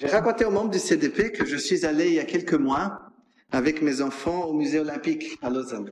J'ai raconté aux membres du CDP que je suis allé il y a quelques mois avec mes enfants au musée olympique à Lausanne.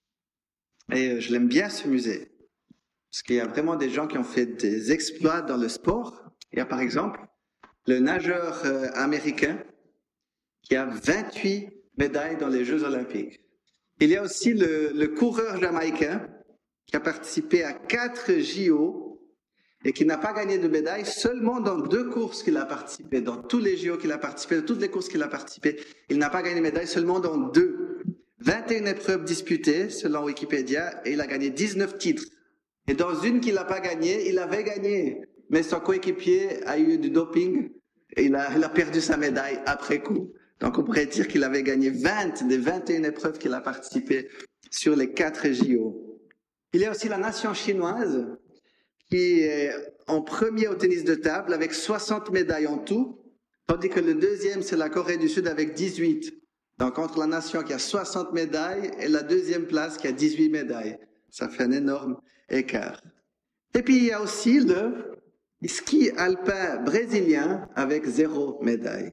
Et je l'aime bien ce musée, parce qu'il y a vraiment des gens qui ont fait des exploits dans le sport. Il y a par exemple le nageur américain qui a 28 médailles dans les Jeux olympiques. Il y a aussi le coureur jamaïcain qui a participé à 4 JO et qui n'a pas gagné de médaille seulement dans 2 courses qu'il a participé. Dans tous les JO qu'il a participé, dans toutes les courses qu'il a participé, il n'a pas gagné de médaille seulement dans 2. 21 épreuves disputées, selon Wikipédia, et il a gagné 19 titres. Et dans une qu'il n'a pas gagnée, il avait gagné. Mais son coéquipier a eu du doping et il a perdu sa médaille après coup. Donc on pourrait dire qu'il avait gagné 20 des 21 épreuves qu'il a participé sur les 4 JO. Il y a aussi la nation chinoise qui est en premier au tennis de table avec 60 médailles en tout, tandis que le deuxième, c'est la Corée du Sud avec 18. Donc entre la nation qui a 60 médailles et la deuxième place qui a 18 médailles. Ça fait un énorme écart. Et puis il y a aussi le ski alpin brésilien avec 0 médaille.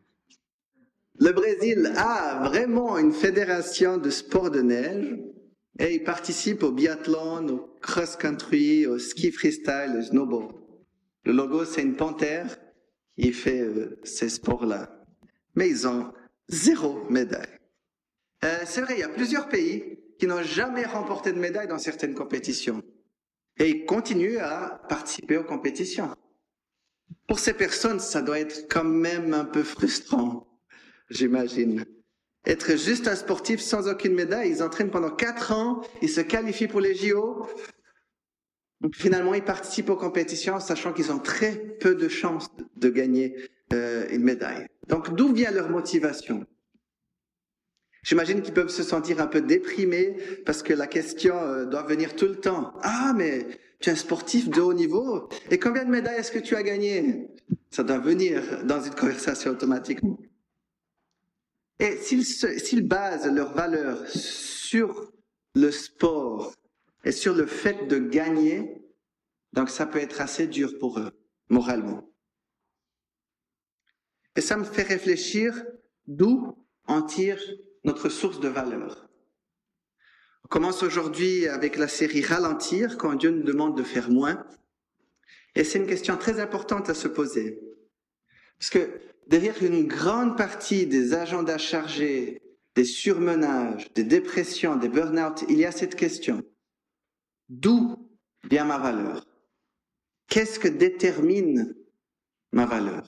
Le Brésil a vraiment une fédération de sport de neige et il participe au biathlon, au cross-country, au ski freestyle, au snowboard. Le logo, c'est une panthère qui fait ces sports-là. Mais ils ont 0 médaille. C'est vrai, il y a plusieurs pays qui n'ont jamais remporté de médaille dans certaines compétitions. Et ils continuent à participer aux compétitions. Pour ces personnes, ça doit être quand même un peu frustrant, j'imagine. Être juste un sportif sans aucune médaille, ils entraînent pendant 4 ans, ils se qualifient pour les JO. Donc finalement, ils participent aux compétitions, sachant qu'ils ont très peu de chances de gagner une médaille. Donc d'où vient leur motivation? J'imagine qu'ils peuvent se sentir un peu déprimés parce que la question doit venir tout le temps. Ah, mais tu es un sportif de haut niveau et combien de médailles est-ce que tu as gagné? Ça doit venir dans une conversation automatiquement. Et s'ils basent leurs valeurs sur le sport et sur le fait de gagner, donc ça peut être assez dur pour eux, moralement. Et ça me fait réfléchir d'où on tire notre source de valeur. On commence aujourd'hui avec la série Ralentir, quand Dieu nous demande de faire moins. Et c'est une question très importante à se poser. Parce que derrière une grande partie des agendas chargés, des surmenages, des dépressions, des burn-out, il y a cette question. D'où vient ma valeur? Qu'est-ce que détermine ma valeur?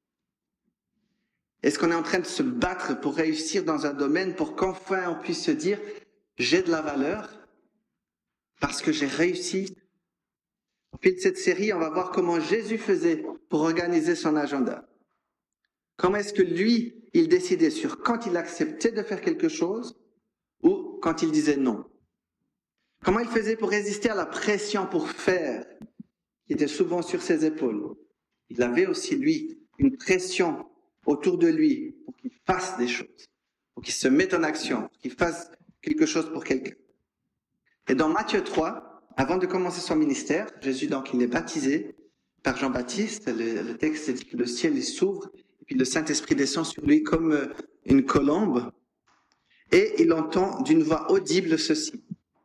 Est-ce qu'on est en train de se battre pour réussir dans un domaine pour qu'enfin on puisse se dire « j'ai de la valeur parce que j'ai réussi ». Au fil de cette série, on va voir comment Jésus faisait pour organiser son agenda. Comment est-ce que lui, il décidait sur quand il acceptait de faire quelque chose ou quand il disait non. Comment il faisait pour résister à la pression pour faire qui était souvent sur ses épaules. Il avait aussi, lui, une pression autour de lui pour qu'il fasse des choses, pour qu'il se mette en action, pour qu'il fasse quelque chose pour quelqu'un. Et dans Matthieu 3, avant de commencer son ministère, Jésus, donc, il est baptisé par Jean-Baptiste. Le texte dit que le ciel s'ouvre et puis le Saint-Esprit descend sur lui comme une colombe. Et il entend d'une voix audible ceci.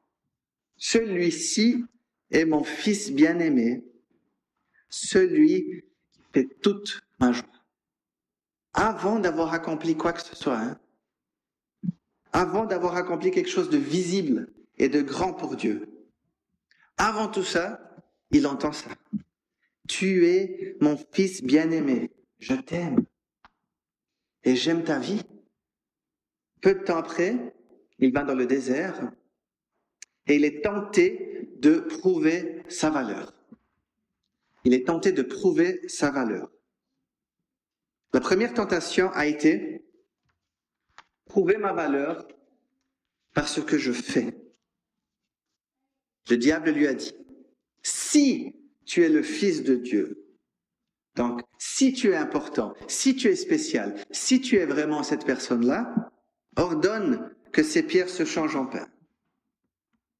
Celui-ci est mon fils bien-aimé, celui qui fait toute ma joie. Avant d'avoir accompli quoi que ce soit, avant d'avoir accompli quelque chose de visible et de grand pour Dieu, avant tout ça, il entend ça. Tu es mon fils bien-aimé, je t'aime et j'aime ta vie. Peu de temps après, il va dans le désert et il est tenté de prouver sa valeur. Il est tenté de prouver sa valeur. La première tentation a été prouver ma valeur par ce que je fais. Le diable lui a dit, si tu es le Fils de Dieu, donc si tu es important, si tu es spécial, si tu es vraiment cette personne-là, ordonne que ces pierres se changent en pain.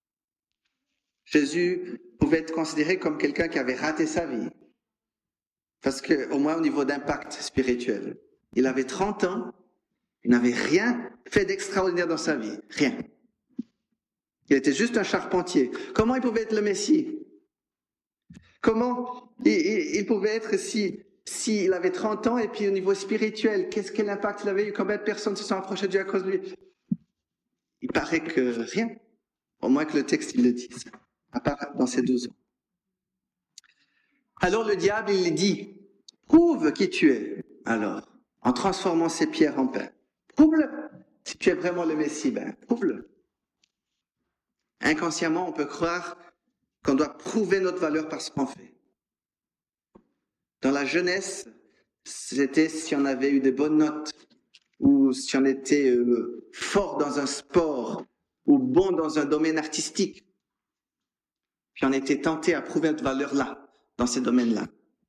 Jésus pouvait être considéré comme quelqu'un qui avait raté sa vie. Parce que, au moins au niveau d'impact spirituel. Il avait 30 ans, il n'avait rien fait d'extraordinaire dans sa vie. Rien. Il était juste un charpentier. Comment il pouvait être le Messie? Comment il pouvait être s'il avait 30 ans et puis au niveau spirituel, quel impact il avait eu? Combien de personnes se sont approchées de Dieu à cause de lui? Il paraît que rien. Au moins que le texte, il le dise. À part dans ces 12 ans. Alors le diable, il dit, prouve qui tu es. Alors, en transformant ces pierres en pain. Prouve-le. Si tu es vraiment le Messie, prouve-le. Inconsciemment, on peut croire qu'on doit prouver notre valeur par ce qu'on fait. Dans la jeunesse, c'était si on avait eu de bonnes notes, ou si on était fort dans un sport, ou bon dans un domaine artistique. Puis on était tenté à prouver notre valeur là, dans ces domaines-là.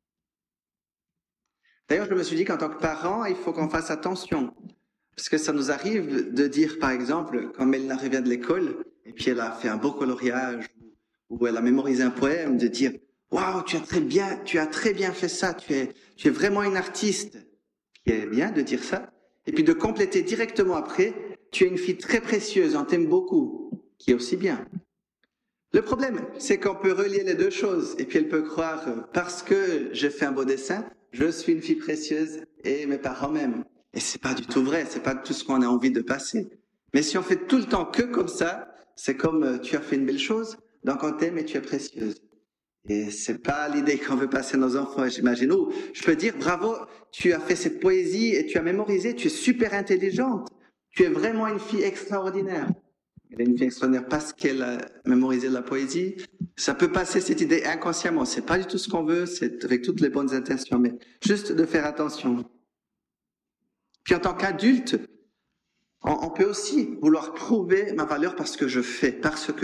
D'ailleurs, je me suis dit qu'en tant que parent, il faut qu'on fasse attention. Parce que ça nous arrive de dire, par exemple, quand Mélina revient de l'école, et puis elle a fait un beau coloriage, ou elle a mémorisé un poème, de dire « Waouh, tu as très bien fait ça, tu es vraiment une artiste », qui est bien de dire ça. Et puis de compléter directement après « Tu es une fille très précieuse, on t'aime beaucoup », qui est aussi bien. Le problème, c'est qu'on peut relier les deux choses, et puis elle peut croire « Parce que je fais un beau dessin, je suis une fille précieuse et mes parents m'aiment ». Et c'est pas du tout vrai, c'est pas tout ce qu'on a envie de passer. Mais si on fait tout le temps que comme ça, c'est comme tu as fait une belle chose, donc on t'aime et tu es précieuse. Et c'est pas l'idée qu'on veut passer à nos enfants, j'imagine. Ou je peux dire, bravo, tu as fait cette poésie et tu as mémorisé, tu es super intelligente. Tu es vraiment une fille extraordinaire. Elle est une fille extraordinaire parce qu'elle a mémorisé la poésie. Ça peut passer cette idée inconsciemment. C'est pas du tout ce qu'on veut, c'est avec toutes les bonnes intentions, mais juste de faire attention. Puis en tant qu'adulte, on peut aussi vouloir prouver ma valeur par ce que je fais.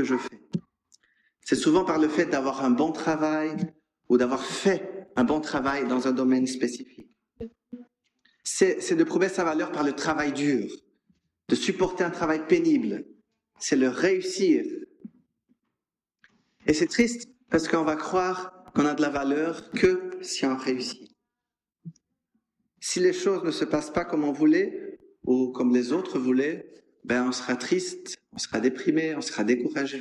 C'est souvent par le fait d'avoir un bon travail ou d'avoir fait un bon travail dans un domaine spécifique. C'est de prouver sa valeur par le travail dur, de supporter un travail pénible. C'est le réussir. Et c'est triste parce qu'on va croire qu'on a de la valeur que si on réussit. Si les choses ne se passent pas comme on voulait ou comme les autres voulaient, on sera triste, on sera déprimé, on sera découragé.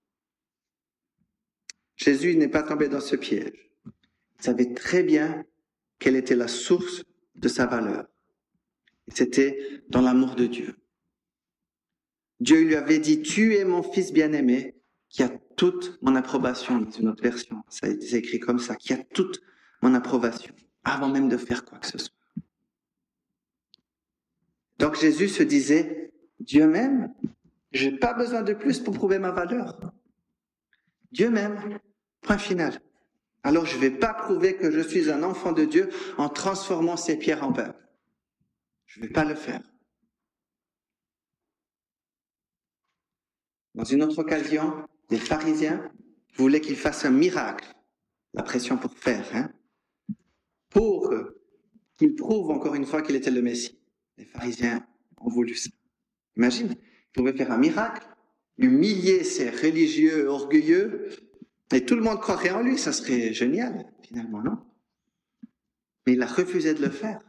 Jésus n'est pas tombé dans ce piège. Il savait très bien quelle était la source de sa valeur. Et c'était dans l'amour de Dieu. Dieu lui avait dit, tu es mon fils bien-aimé, qui a toute mon approbation, dans une autre version. Ça a été écrit comme ça, qui a toute mon approbation, avant même de faire quoi que ce soit. Donc Jésus se disait, Dieu m'aime, je n'ai pas besoin de plus pour prouver ma valeur. Dieu m'aime, point final. Alors je ne vais pas prouver que je suis un enfant de Dieu en transformant ces pierres en pain. Je ne vais pas le faire. Dans une autre occasion, les pharisiens voulaient qu'il fasse un miracle, la pression pour faire, pour qu'il prouve encore une fois qu'il était le Messie. Les pharisiens ont voulu ça. Imagine, ils pouvaient faire un miracle, humilier ces religieux orgueilleux, et tout le monde croirait en lui, ça serait génial, finalement, non? Mais il a refusé de le faire.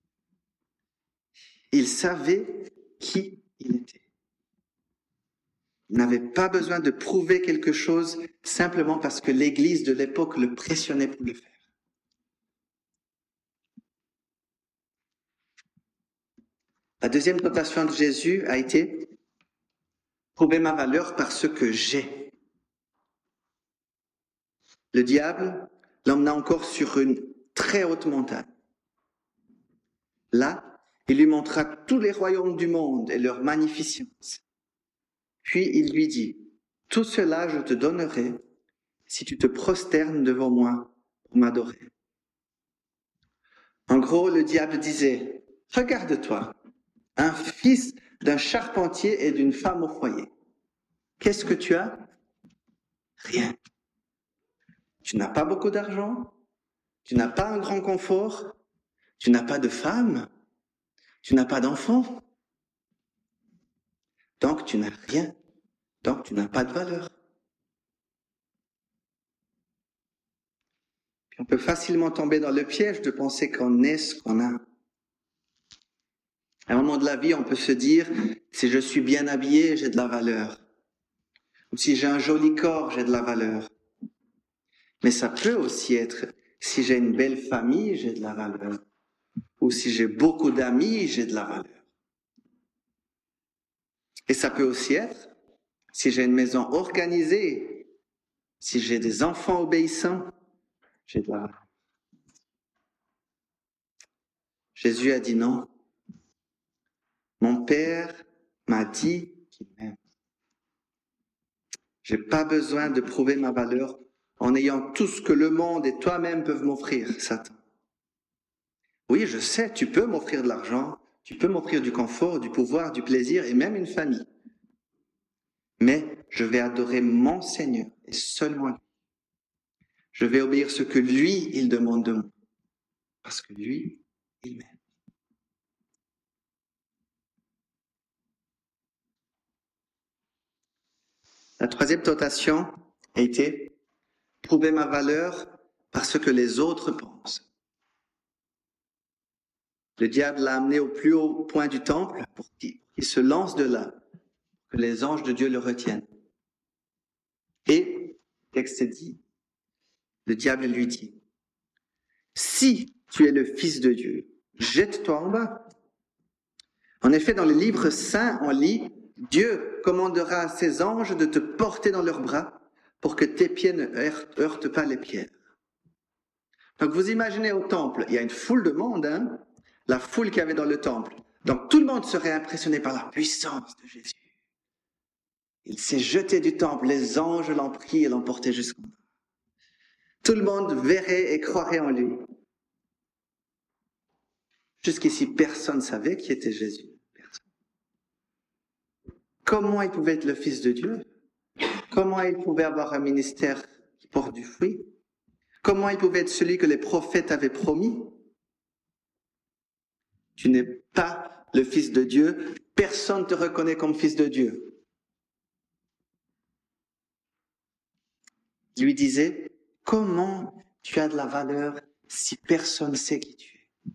Il savait qui il était. Il n'avait pas besoin de prouver quelque chose simplement parce que l'Église de l'époque le pressionnait pour le faire. La deuxième tentation de Jésus a été prouver ma valeur par ce que j'ai. Le diable l'emmena encore sur une très haute montagne. Là, il lui montra tous les royaumes du monde et leur magnificence. Puis il lui dit, « Tout cela je te donnerai si tu te prosternes devant moi pour m'adorer. » En gros, le diable disait, « Regarde-toi, un fils d'un charpentier et d'une femme au foyer. Qu'est-ce que tu as? Rien. Tu n'as pas beaucoup d'argent, tu n'as pas un grand confort, tu n'as pas de femme, tu n'as pas d'enfant. Donc tu n'as rien, donc tu n'as pas de valeur. » Puis On peut facilement tomber dans le piège de penser qu'on est ce qu'on a. À un moment de la vie, on peut se dire, si je suis bien habillé, j'ai de la valeur. Ou si j'ai un joli corps, j'ai de la valeur. Mais ça peut aussi être, si j'ai une belle famille, j'ai de la valeur. Ou si j'ai beaucoup d'amis, j'ai de la valeur. Et ça peut aussi être, si j'ai une maison organisée, si j'ai des enfants obéissants, j'ai de la valeur. Jésus a dit non. Mon Père m'a dit qu'il m'aime. J'ai pas besoin de prouver ma valeur en ayant tout ce que le monde et toi-même peuvent m'offrir, Satan. Oui, je sais, tu peux m'offrir de l'argent, tu peux m'offrir du confort, du pouvoir, du plaisir et même une famille. Mais je vais adorer mon Seigneur et seulement lui. Je vais obéir ce que lui, il demande de moi. Parce que lui, il m'aime. La troisième tentation a été prouver ma valeur par ce que les autres pensent. Le diable l'a amené au plus haut point du temple pour qu'il se lance de là, que les anges de Dieu le retiennent. Et, le texte dit, le diable lui dit, si tu es le Fils de Dieu, jette-toi en bas. En effet, dans les livres saints, on lit, Dieu commandera à ses anges de te porter dans leurs bras pour que tes pieds ne heurtent pas les pierres. Donc vous imaginez au temple, il y a une foule de monde, hein, la foule qu'il y avait dans le temple. Donc tout le monde serait impressionné par la puissance de Jésus. Il s'est jeté du temple, les anges l'ont pris et l'ont porté jusqu'en bas. Tout le monde verrait et croirait en lui. Jusqu'ici, personne ne savait qui était Jésus. Personne. Comment il pouvait être le Fils de Dieu? Comment il pouvait avoir un ministère qui porte du fruit? Comment il pouvait être celui que les prophètes avaient promis? Tu n'es pas le Fils de Dieu. Personne ne te reconnaît comme Fils de Dieu. Il lui disait, comment tu as de la valeur si personne ne sait qui tu es?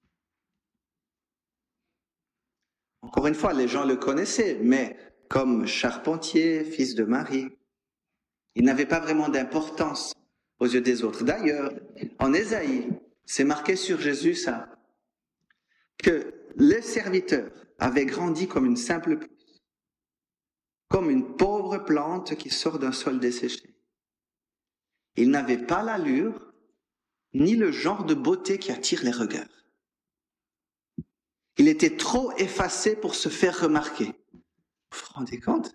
Encore une fois, les gens le connaissaient, mais comme charpentier, fils de Marie, il n'avait pas vraiment d'importance aux yeux des autres. D'ailleurs, en Ésaïe, c'est marqué sur Jésus ça, que les serviteurs avaient grandi comme une simple pousse, comme une pauvre plante qui sort d'un sol desséché. Il n'avait pas l'allure, ni le genre de beauté qui attire les regards. Il était trop effacé pour se faire remarquer. Vous vous rendez compte?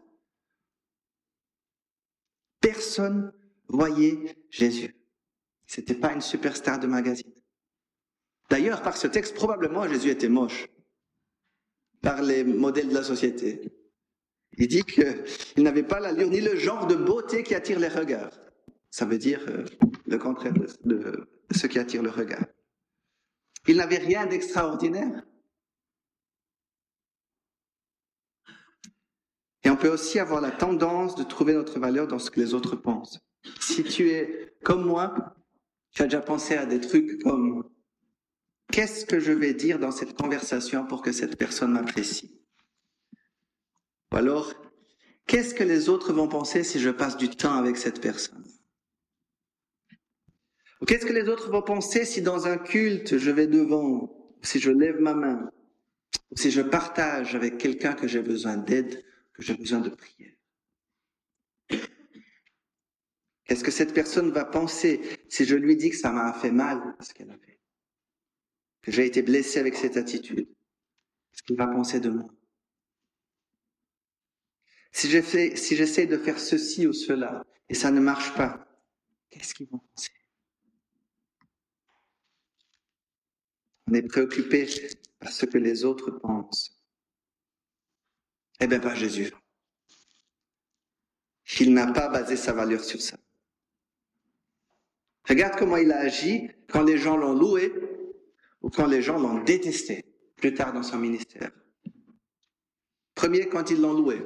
Personne voyait Jésus. C'était pas une superstar de magazine. D'ailleurs, par ce texte, probablement Jésus était moche par les modèles de la société. Il dit qu'il n'avait pas l'allure ni le genre de beauté qui attire les regards. Ça veut dire le contraire de ce qui attire le regard. Il n'avait rien d'extraordinaire. Et on peut aussi avoir la tendance de trouver notre valeur dans ce que les autres pensent. Si tu es comme moi, tu as déjà pensé à des trucs comme « Qu'est-ce que je vais dire dans cette conversation pour que cette personne m'apprécie ?» Ou alors « Qu'est-ce que les autres vont penser si je passe du temps avec cette personne ?» Ou qu'est-ce que les autres vont penser si dans un culte je vais devant, si je lève ma main, ou si je partage avec quelqu'un que j'ai besoin d'aide, que j'ai besoin de prière. Qu'est-ce que cette personne va penser si je lui dis que ça m'a fait mal, ce qu'elle a fait, que j'ai été blessé avec cette attitude? Qu'est-ce qu'il va penser de moi? Si j'essaie de faire ceci ou cela et ça ne marche pas, qu'est-ce qu'ils vont penser? On est préoccupé par ce que les autres pensent. Eh bien, pas Jésus. Il n'a pas basé sa valeur sur ça. Regarde comment il a agi quand les gens l'ont loué ou quand les gens l'ont détesté plus tard dans son ministère. Premier, quand ils l'ont loué.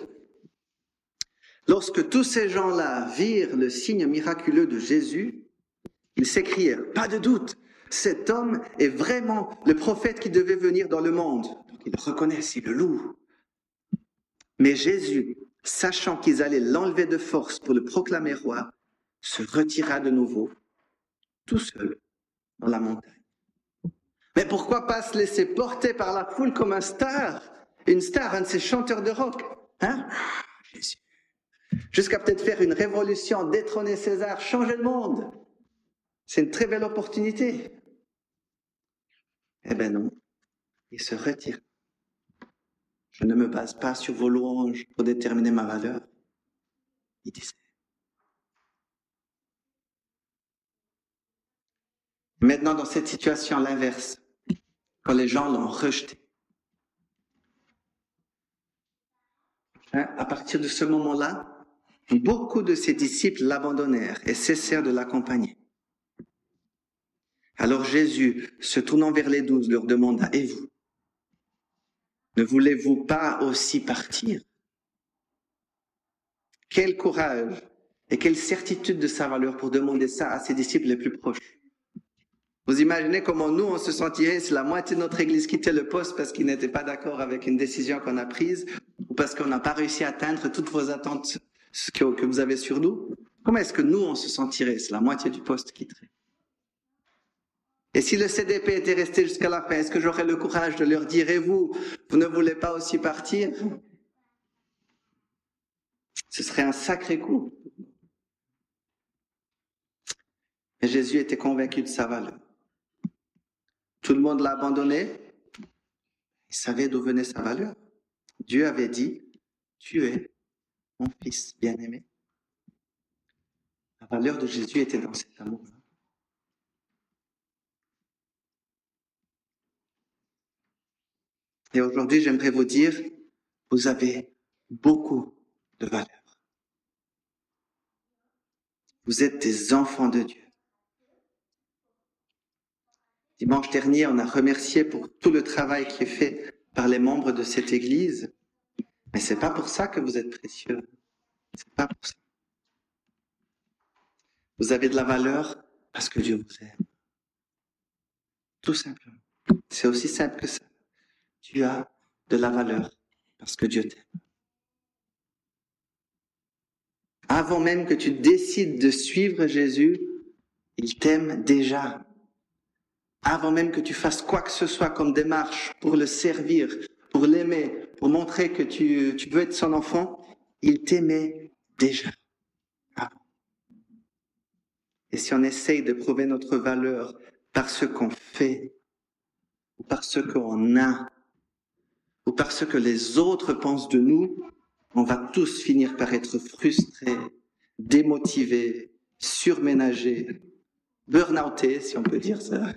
Lorsque tous ces gens-là virent le signe miraculeux de Jésus, ils s'écrièrent, pas de doute, cet homme est vraiment le prophète qui devait venir dans le monde. Donc ils le reconnaissent, ils le louent. Mais Jésus, sachant qu'ils allaient l'enlever de force pour le proclamer roi, se retira de nouveau, tout seul, dans la montagne. Mais pourquoi pas se laisser porter par la foule comme une star, un de ces chanteurs de rock, hein? Jésus. Jusqu'à peut-être faire une révolution, détrôner César, changer le monde. C'est une très belle opportunité. Eh bien non, il se retire. Je ne me base pas sur vos louanges pour déterminer ma valeur. Il disait. Maintenant, dans cette situation, l'inverse, quand les gens l'ont rejeté, à partir de ce moment-là, beaucoup de ses disciples l'abandonnèrent et cessèrent de l'accompagner. Alors Jésus, se tournant vers les 12, leur demanda, « Et vous, ne voulez-vous pas aussi partir ?» Quel courage et quelle certitude de sa valeur pour demander ça à ses disciples les plus proches. Vous imaginez comment nous, on se sentirait si la moitié de notre église quittait le poste parce qu'ils n'étaient pas d'accord avec une décision qu'on a prise ou parce qu'on n'a pas réussi à atteindre toutes vos attentes que vous avez sur nous. Comment est-ce que nous, on se sentirait si la moitié du poste quitterait? Et si le CDP était resté jusqu'à la fin, est-ce que j'aurais le courage de leur dire, et vous ne voulez pas aussi partir? Ce serait un sacré coup. Mais Jésus était convaincu de sa valeur. Tout le monde l'a abandonné. Il savait d'où venait sa valeur. Dieu avait dit, tu es mon fils bien-aimé. La valeur de Jésus était dans cet amour. Et aujourd'hui, j'aimerais vous dire, vous avez beaucoup de valeur. Vous êtes des enfants de Dieu. Dimanche dernier, on a remercié pour tout le travail qui est fait par les membres de cette église. Mais c'est pas pour ça que vous êtes précieux. C'est pas pour ça. Vous avez de la valeur parce que Dieu vous aime. Tout simplement. C'est aussi simple que ça. Tu as de la valeur parce que Dieu t'aime. Avant même que tu décides de suivre Jésus, il t'aime déjà. Avant même que tu fasses quoi que ce soit comme démarche pour le servir, pour l'aimer, pour montrer que tu veux être son enfant, il t'aimait déjà. Avant. Et si on essaye de prouver notre valeur par ce qu'on fait, ou par ce qu'on a, ou par ce que les autres pensent de nous, on va tous finir par être frustrés, démotivés, surménagés, burn-outés, si on peut dire ça.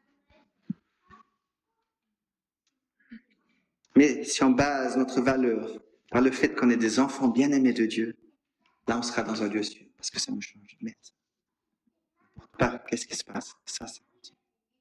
Mais si on base notre valeur par le fait qu'on est des enfants bien-aimés de Dieu, là on sera dans un lieu sûr, parce que ça nous change. Mais pas, qu'est-ce qui se passe? Ça continue.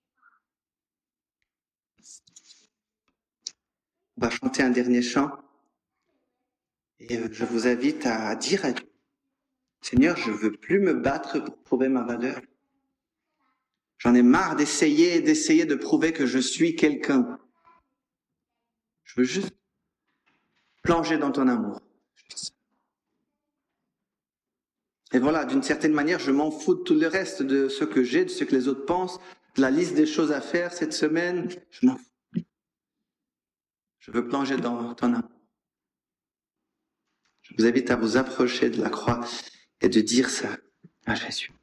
On va chanter un dernier chant. Et je vous invite à dire à Dieu, Seigneur, je ne veux plus me battre pour prouver ma valeur. J'en ai marre d'essayer de prouver que je suis quelqu'un. Je veux juste plonger dans ton amour. Et voilà, d'une certaine manière, je m'en fous de tout le reste, de ce que j'ai, de ce que les autres pensent, de la liste des choses à faire cette semaine. Je m'en fous. Je veux plonger dans ton amour. Je vous invite à vous approcher de la croix et de dire ça à Jésus.